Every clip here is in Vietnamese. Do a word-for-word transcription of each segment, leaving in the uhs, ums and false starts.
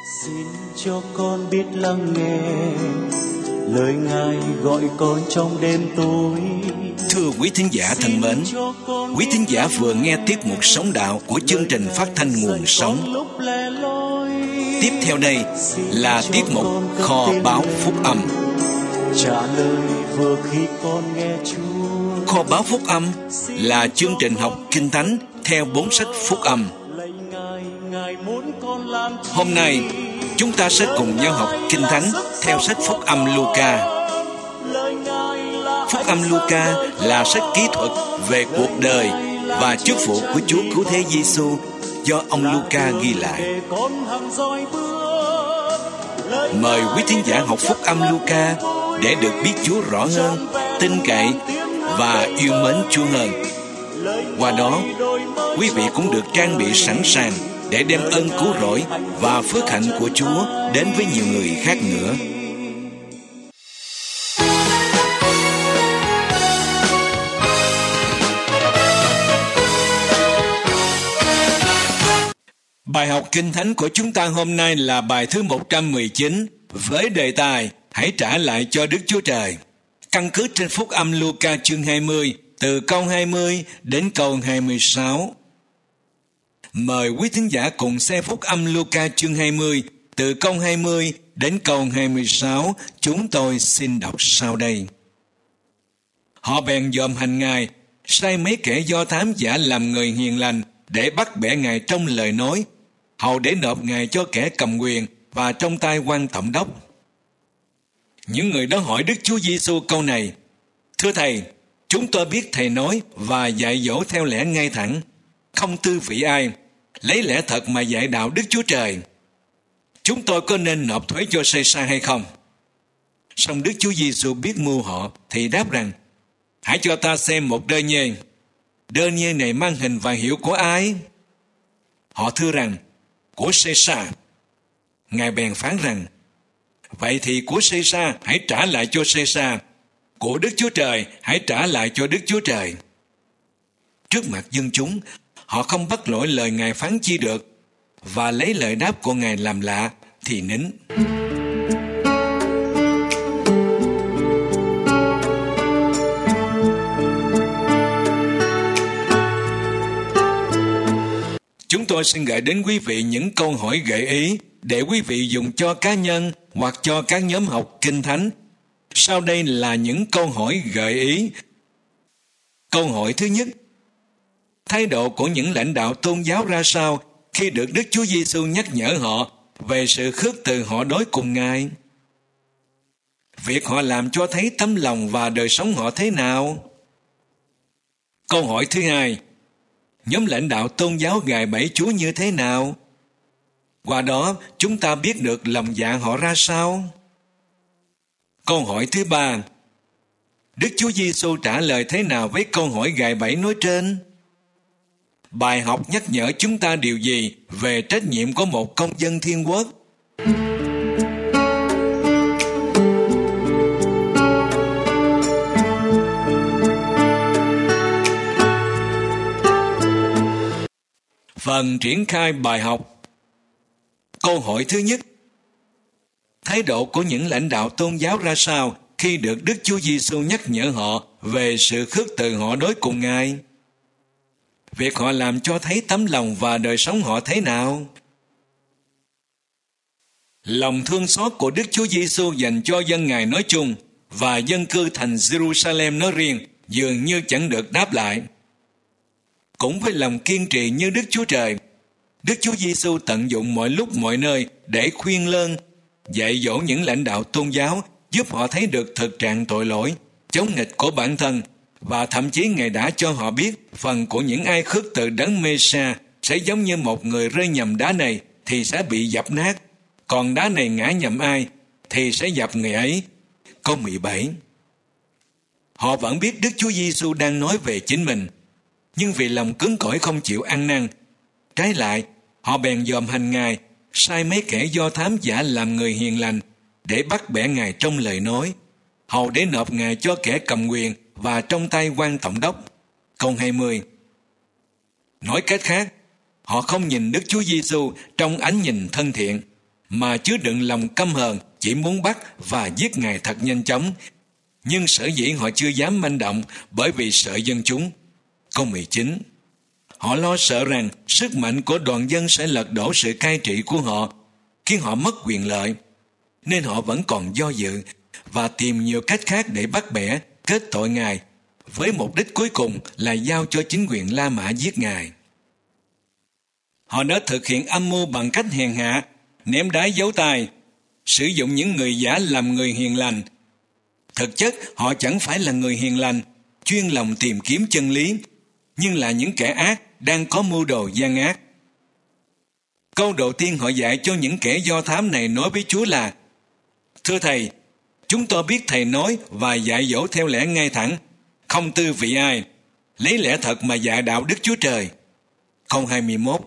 Xin cho con biết lắng nghe lời Ngài gọi con trong đêm tối. Thưa quý thính giả thân mến, quý thính giả vừa nghe tiết mục Sống Đạo của chương trình phát thanh Nguồn Sống. Tiếp theo đây là tiết mục Kho Báu Phúc Âm. Trả lời vừa khi con nghe Chúa. Kho Báu Phúc Âm là chương trình học Kinh Thánh theo bốn sách Phúc Âm. Hôm nay chúng ta sẽ cùng nhau học Kinh Thánh theo sách Phúc Âm Luca. Phúc Âm Luca là sách kỹ thuật về cuộc đời và chức vụ của Chúa Cứu Thế Giêsu do ông Luca ghi lại. Mời quý thính giả học Phúc Âm Luca để được biết Chúa rõ hơn, tin cậy và yêu mến Chúa hơn. Qua đó, quý vị cũng được trang bị sẵn sàng để đem ơn cứu rỗi và phước hạnh của Chúa đến với nhiều người khác nữa. Bài học Kinh Thánh của chúng ta hôm nay là bài thứ một trăm mười chín với đề tài Hãy trả lại cho Đức Chúa Trời. Căn cứ trên Phúc Âm Luca chương hai mươi từ câu hai mươi đến câu hai mươi sáu. Mời quý thính giả cùng xem Phúc Âm Luca chương hai mươi từ câu hai mươi đến câu hai mươi sáu. Chúng tôi xin đọc sau đây. Họ bèn dòm hành Ngài, sai mấy kẻ do thám giả làm người hiền lành để bắt bẻ Ngài trong lời nói, hầu để nộp Ngài cho kẻ cầm quyền và trong tay quan tổng đốc. Những người đó hỏi Đức Chúa Giêsu câu này: Thưa Thầy, chúng tôi biết Thầy nói và dạy dỗ theo lẽ ngay thẳng, không tư vị ai, lấy lẽ thật mà dạy đạo Đức Chúa Trời. Chúng tôi có nên nộp thuế cho Caesar hay không? Song Đức Chúa Giêsu biết mưu họ thì đáp rằng: Hãy cho ta xem một đơn nhê. Đơn nhê này mang hình và hiệu của ai? Họ thưa rằng: Của Caesar. Ngài bèn phán rằng: Vậy thì của Caesar hãy trả lại cho Caesar, của Đức Chúa Trời hãy trả lại cho Đức Chúa Trời. Trước mặt dân chúng, họ không bắt lỗi lời Ngài phán chi được, và lấy lời đáp của Ngài làm lạ thì nín. Chúng tôi xin gửi đến quý vị những câu hỏi gợi ý để quý vị dùng cho cá nhân hoặc cho các nhóm học Kinh Thánh. Sau đây là những câu hỏi gợi ý. Câu hỏi thứ nhất: thái độ của những lãnh đạo tôn giáo ra sao khi được Đức Chúa Giêsu nhắc nhở họ về sự khước từ họ đối cùng Ngài? Việc họ làm cho thấy tấm lòng và đời sống họ thế nào? Câu hỏi thứ hai: nhóm lãnh đạo tôn giáo gài bẫy Chúa như thế nào? Qua đó chúng ta biết được lòng dạ họ ra sao? Câu hỏi thứ ba: Đức Chúa Giêsu trả lời thế nào với câu hỏi gài bẫy nói trên? Bài học nhắc nhở chúng ta điều gì về trách nhiệm của một công dân thiên quốc? Phần triển khai bài học. Câu hỏi thứ nhất: thái độ của những lãnh đạo tôn giáo ra sao khi được Đức Chúa Giêsu nhắc nhở họ về sự khước từ họ đối cùng Ngài? Việc họ làm cho thấy tấm lòng và đời sống họ thế nào? Lòng thương xót của Đức Chúa Giêsu dành cho dân Ngài nói chung và dân cư thành Jerusalem nói riêng dường như chẳng được đáp lại. Cũng với lòng kiên trì như Đức Chúa Trời, Đức Chúa Giêsu tận dụng mọi lúc mọi nơi để khuyên lơn, dạy dỗ những lãnh đạo tôn giáo, giúp họ thấy được thực trạng tội lỗi, chống nghịch của bản thân, và thậm chí Ngài đã cho họ biết phần của những ai khước từ Đấng Mê-sa sẽ giống như một người rơi nhầm đá này thì sẽ bị dập nát, còn đá này ngã nhầm ai thì sẽ dập người ấy. Câu mười bảy. Họ vẫn biết Đức Chúa Giêsu đang nói về chính mình, nhưng vì lòng cứng cỏi không chịu ăn năn, trái lại họ bèn dòm hành Ngài, sai mấy kẻ do thám giả làm người hiền lành để bắt bẻ Ngài trong lời nói, hầu để nộp Ngài cho kẻ cầm quyền và trong tay quan tổng đốc. Câu hai mươi. Nói cách khác, họ không nhìn Đức Chúa Giêsu trong ánh nhìn thân thiện, mà chứa đựng lòng căm hờn, chỉ muốn bắt và giết Ngài thật nhanh chóng. Nhưng sở dĩ họ chưa dám manh động bởi vì sợ dân chúng. Câu mười chín. Họ lo sợ rằng sức mạnh của đoàn dân sẽ lật đổ sự cai trị của họ, khiến họ mất quyền lợi, nên họ vẫn còn do dự và tìm nhiều cách khác để bắt bẻ, kết tội Ngài, với mục đích cuối cùng là giao cho chính quyền La Mã giết Ngài. Họ đã thực hiện âm mưu bằng cách hèn hạ, ném đá dấu tay, sử dụng những người giả làm người hiền lành. Thực chất họ chẳng phải là người hiền lành, chuyên lòng tìm kiếm chân lý, nhưng là những kẻ ác đang có mưu đồ gian ác. Câu đầu tiên họ dạy cho những kẻ do thám này nói với Chúa là: Thưa Thầy, chúng tôi biết Thầy nói và dạy dỗ theo lẽ ngay thẳng, không tư vị ai, lấy lẽ thật mà dạy đạo Đức Chúa Trời. Câu hai mươi mốt.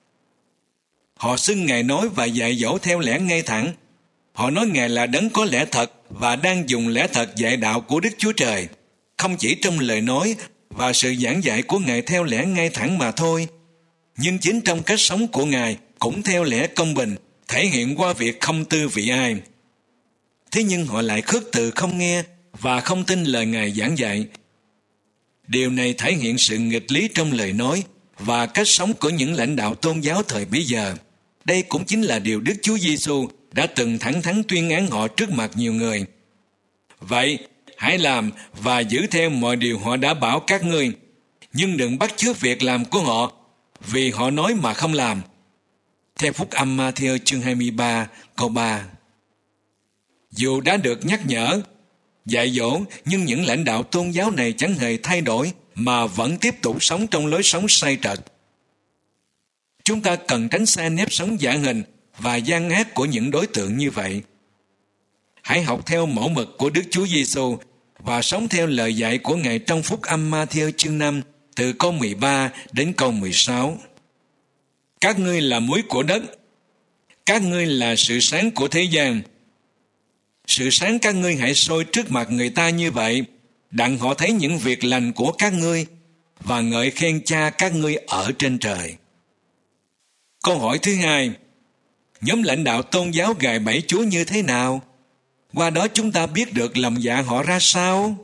Họ xưng Ngài nói và dạy dỗ theo lẽ ngay thẳng. Họ nói Ngài là đấng có lẽ thật và đang dùng lẽ thật dạy đạo của Đức Chúa Trời, không chỉ trong lời nói và sự giảng dạy của Ngài theo lẽ ngay thẳng mà thôi, nhưng chính trong cách sống của Ngài cũng theo lẽ công bình, thể hiện qua việc không tư vị ai. Thế nhưng họ lại khước từ không nghe và không tin lời Ngài giảng dạy. Điều này thể hiện sự nghịch lý trong lời nói và cách sống của những lãnh đạo tôn giáo thời bấy giờ. Đây cũng chính là điều Đức Chúa Giêsu đã từng thẳng thắn tuyên án họ trước mặt nhiều người. Vậy, hãy làm và giữ theo mọi điều họ đã bảo các ngươi, nhưng đừng bắt chước việc làm của họ, vì họ nói mà không làm. Theo Phúc Âm Ma-thi-ơ chương hai mươi ba, câu ba. Dù đã được nhắc nhở, dạy dỗ, nhưng những lãnh đạo tôn giáo này chẳng hề thay đổi mà vẫn tiếp tục sống trong lối sống sai trật. Chúng ta cần tránh xa nếp sống giả hình và gian ác của những đối tượng như vậy. Hãy học theo mẫu mực của Đức Chúa Giêsu và sống theo lời dạy của Ngài trong Phúc Âm Ma-thi-ơ chương năm, từ câu mười ba đến câu mười sáu. Các ngươi là muối của đất, các ngươi là sự sáng của thế gian. Sự sáng các ngươi hãy soi trước mặt người ta như vậy, đặng họ thấy những việc lành của các ngươi và ngợi khen Cha các ngươi ở trên trời. Câu hỏi thứ hai, nhóm lãnh đạo tôn giáo gài bẫy Chúa như thế nào? Qua đó chúng ta biết được lòng dạ họ ra sao?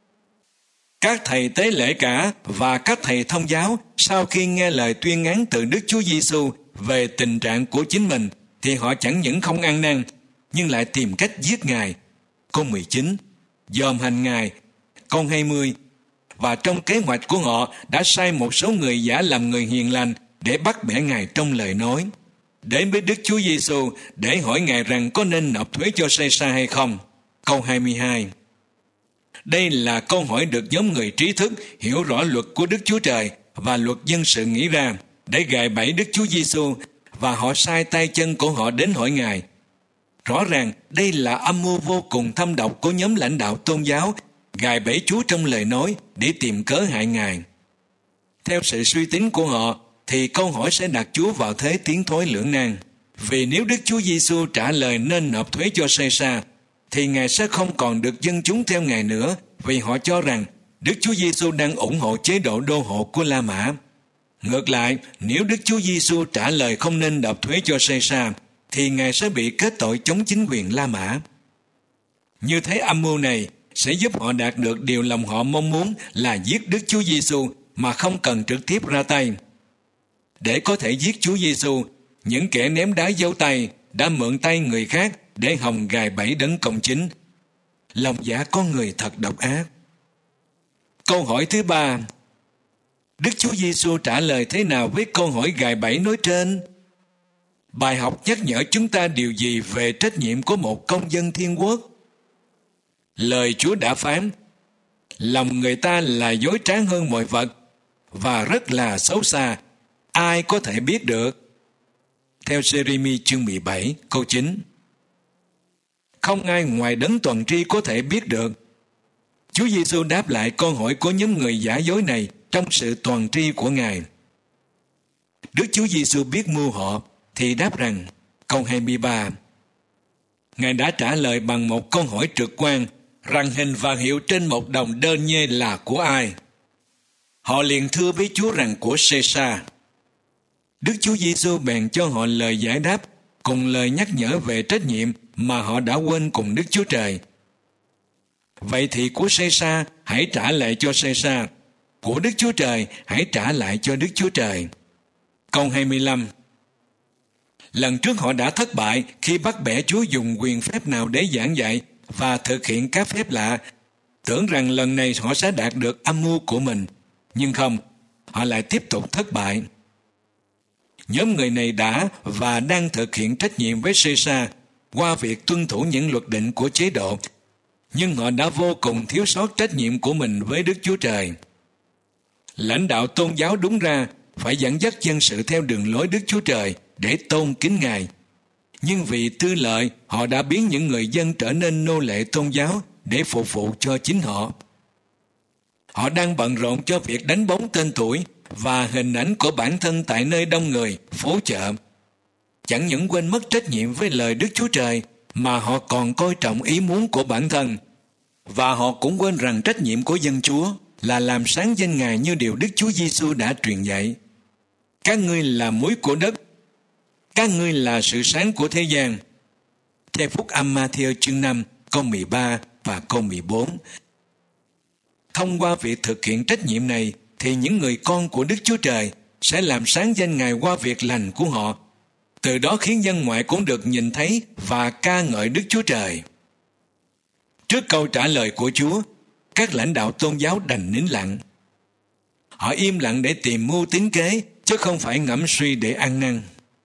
Các thầy tế lễ cả và các thầy thông giáo sau khi nghe lời tuyên án từ Đức Chúa Giêsu về tình trạng của chính mình thì họ chẳng những không ăn năn nhưng lại tìm cách giết Ngài. Câu mười chín, dòm hành Ngài. Câu hai mươi, và trong kế hoạch của họ đã sai một số người giả làm người hiền lành để bắt bẻ Ngài trong lời nói. Đến với Đức Chúa Giêsu để hỏi Ngài rằng có nên nộp thuế cho Caesar hay không. Câu hai mươi hai. Đây là câu hỏi được nhóm người trí thức hiểu rõ luật của Đức Chúa Trời và luật dân sự nghĩ ra để gài bẫy Đức Chúa Giêsu, và họ sai tay chân của họ đến hỏi Ngài. Rõ ràng đây là âm mưu vô cùng thâm độc của nhóm lãnh đạo tôn giáo gài bẫy Chúa trong lời nói để tìm cớ hại Ngài. Theo sự suy tính của họ thì câu hỏi sẽ đặt Chúa vào thế tiến thoái lưỡng nan. Vì nếu Đức Chúa Giêsu trả lời nên nộp thuế cho Caesar thì Ngài sẽ không còn được dân chúng theo Ngài nữa, vì họ cho rằng Đức Chúa Giêsu đang ủng hộ chế độ đô hộ của La Mã. Ngược lại, nếu Đức Chúa Giêsu trả lời không nên nộp thuế cho Caesar thì Ngài sẽ bị kết tội chống chính quyền La Mã. Như thế âm mưu này sẽ giúp họ đạt được điều lòng họ mong muốn là giết Đức Chúa Giêsu mà không cần trực tiếp ra tay. Để có thể giết Chúa Giêsu, những kẻ ném đá dấu tay đã mượn tay người khác để hòng gài bẫy đấng công chính. Lòng dạ con người thật độc ác. Câu hỏi thứ ba, Đức Chúa Giêsu trả lời thế nào với câu hỏi gài bẫy nói trên? Bài học nhắc nhở chúng ta điều gì về trách nhiệm của một công dân thiên quốc? Lời Chúa đã phán, lòng người ta là dối trá hơn mọi vật và rất là xấu xa, ai có thể biết được? Theo Giê-rê-mi chương mười bảy, câu chín. Không ai ngoài đấng toàn tri có thể biết được. Chúa Giêsu đáp lại câu hỏi của nhóm người giả dối này trong sự toàn tri của Ngài. Đức Chúa Giêsu biết mưu họ thì đáp rằng, câu hai mươi ba, Ngài đã trả lời bằng một câu hỏi trực quan rằng hình và hiệu trên một đồng đơn nhê là của ai. Họ liền thưa với Chúa rằng của Caesar. Đức Chúa Giêsu bèn cho họ lời giải đáp cùng lời nhắc nhở về trách nhiệm mà họ đã quên cùng Đức Chúa Trời. Vậy thì của Caesar hãy trả lại cho Caesar, của Đức Chúa Trời hãy trả lại cho Đức Chúa Trời. Câu hai mươi lăm. Lần trước họ đã thất bại khi bắt bẻ Chúa dùng quyền phép nào để giảng dạy và thực hiện các phép lạ, tưởng rằng lần này họ sẽ đạt được âm mưu của mình. Nhưng không, họ lại tiếp tục thất bại. Nhóm người này đã và đang thực hiện trách nhiệm với Caesar qua việc tuân thủ những luật định của chế độ, nhưng họ đã vô cùng thiếu sót trách nhiệm của mình với Đức Chúa Trời. Lãnh đạo tôn giáo đúng ra phải dẫn dắt dân sự theo đường lối Đức Chúa Trời để tôn kính Ngài. Nhưng vì tư lợi, họ đã biến những người dân trở nên nô lệ tôn giáo để phục vụ cho chính họ. Họ đang bận rộn cho việc đánh bóng tên tuổi và hình ảnh của bản thân tại nơi đông người, phố chợ. Chẳng những quên mất trách nhiệm với lời Đức Chúa Trời, mà họ còn coi trọng ý muốn của bản thân. Và họ cũng quên rằng trách nhiệm của dân Chúa là làm sáng danh Ngài như điều Đức Chúa Giêsu đã truyền dạy. Các ngươi là muối của đất, các ngươi là sự sáng của thế gian. Theo Phúc Âm Ma-thi-ơ chương năm, câu mười ba và câu mười bốn. Thông qua việc thực hiện trách nhiệm này, thì những người con của Đức Chúa Trời sẽ làm sáng danh Ngài qua việc lành của họ. Từ đó khiến dân ngoại cũng được nhìn thấy và ca ngợi Đức Chúa Trời. Trước câu trả lời của Chúa, các lãnh đạo tôn giáo đành nín lặng. Họ im lặng để tìm mưu tính kế, chứ không phải ngẫm suy để ăn năn.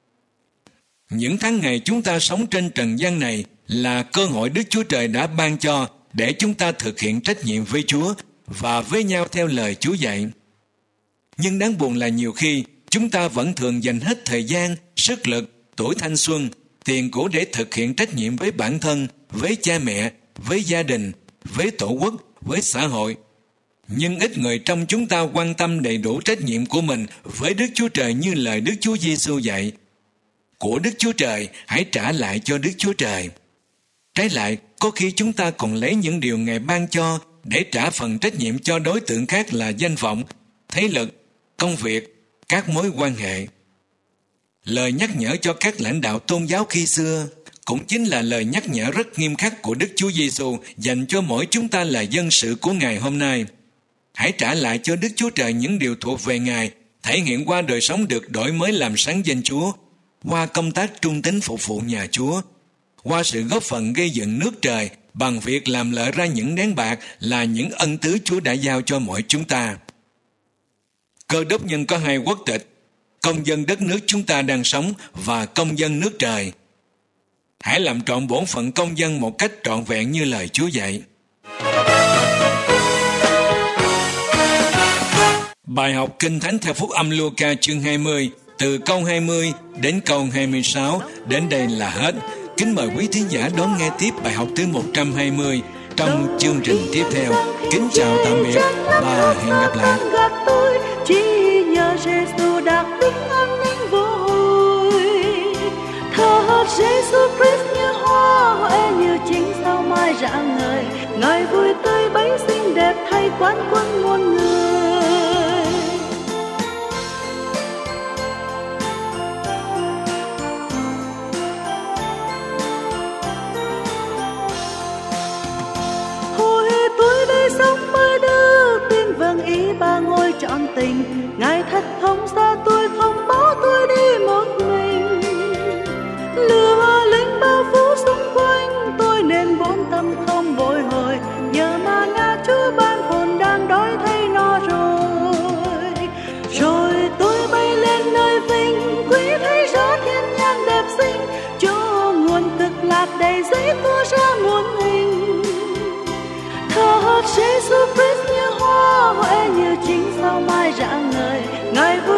Những tháng ngày chúng ta sống trên trần gian này là cơ hội Đức Chúa Trời đã ban cho để chúng ta thực hiện trách nhiệm với Chúa và với nhau theo lời Chúa dạy. Nhưng đáng buồn là nhiều khi chúng ta vẫn thường dành hết thời gian, sức lực, tuổi thanh xuân, tiền của để thực hiện trách nhiệm với bản thân, với cha mẹ, với gia đình, với tổ quốc, với xã hội. Nhưng ít người trong chúng ta quan tâm đầy đủ trách nhiệm của mình với Đức Chúa Trời như lời Đức Chúa Giêsu dạy. Của Đức Chúa Trời hãy trả lại cho Đức Chúa Trời. Trái lại, có khi chúng ta còn lấy những điều Ngài ban cho để trả phần trách nhiệm cho đối tượng khác là danh vọng, thế lực, công việc, các mối quan hệ. Lời nhắc nhở cho các lãnh đạo tôn giáo khi xưa cũng chính là lời nhắc nhở rất nghiêm khắc của Đức Chúa Giêsu dành cho mỗi chúng ta là dân sự của Ngài hôm nay. Hãy trả lại cho Đức Chúa Trời những điều thuộc về Ngài, thể hiện qua đời sống được đổi mới làm sáng danh Chúa, qua công tác trung tín phục vụ nhà Chúa, qua sự góp phần gây dựng nước trời bằng việc làm lợi ra những nén bạc là những ân tứ Chúa đã giao cho mỗi chúng ta. Cơ đốc nhân có hai quốc tịch, công dân đất nước chúng ta đang sống và công dân nước trời. Hãy làm trọn bổn phận công dân một cách trọn vẹn như lời Chúa dạy. Bài học Kinh Thánh theo Phúc Âm Luca chương hai mươi, từ câu hai mươi đến câu hai mươi sáu, đến đây là hết. Kính mời quý thính giả đón nghe tiếp bài học thứ một trăm hai mươi trong chương trình tiếp theo. Kính chào tạm biệt và hẹn gặp lại. Chỉ nhờ Giêsu đặc đức an ninh vô hồi. Thờ Giêsu Christ như hoa huệ như chính sao mai rạng ngời. Ngài vui tươi bấy xinh đẹp thay quán quân muôn người. Hồi tôi đây sống mới đưa tin vâng ý ba ngôi trọn tình. Ngài thật thông xa tôi không bỏ tôi đi một mình. Lửa linh bao phủ xung quanh tôi nên bốn tâm không bồi hồi. Nhờ mà Ngài Chúa ban hồn đang đói thấy no rồi. Rồi tôi bay lên nơi vinh quý thấy rõ thiên nhãn đẹp xinh. Chỗ nguồn cực lạc đầy giấy tua ra muôn hình. Thờ Giêsu Christ như hoa huệ như chính sao mai rạng ngời. Ngài vui